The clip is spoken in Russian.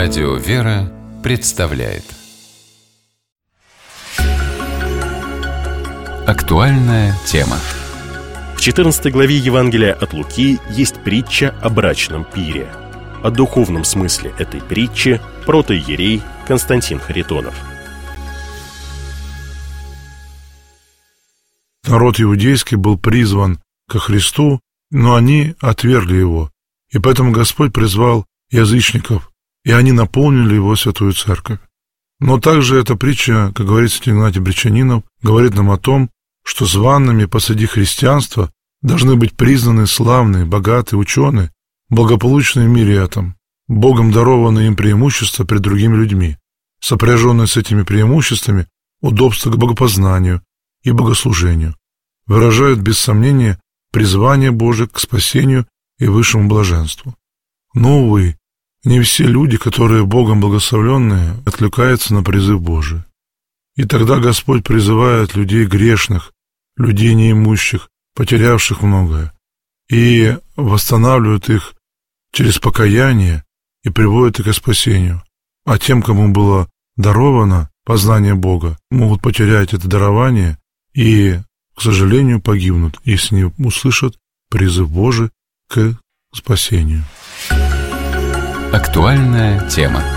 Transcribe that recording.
Радио «Вера» представляет актуальная тема. В 14 главе Евангелия от Луки есть притча о брачном пире. О духовном смысле этой притчи протоиерей Константин Харитонов. Народ иудейский был призван ко Христу, но они отвергли его, и поэтому Господь призвал язычников, и они наполнили его святую церковь. Но также эта притча, как говорится в Игнатий Бречанинов, говорит нам о том, что званными посреди христианства должны быть признаны славные, богатые ученые, благополучные в мире этом, Богом дарованные им преимущества пред другими людьми, сопряженные с этими преимуществами удобства к богопознанию и богослужению, выражают без сомнения призвание Божие к спасению и высшему блаженству. Но, увы, не все люди, которые Богом благословленные, откликаются на призыв Божий. И тогда Господь призывает людей грешных, людей неимущих, потерявших многое, и восстанавливает их через покаяние и приводит их к спасению. А тем, кому было даровано познание Бога, могут потерять это дарование и, к сожалению, погибнут, если не услышат призыв Божий к спасению. Актуальная тема.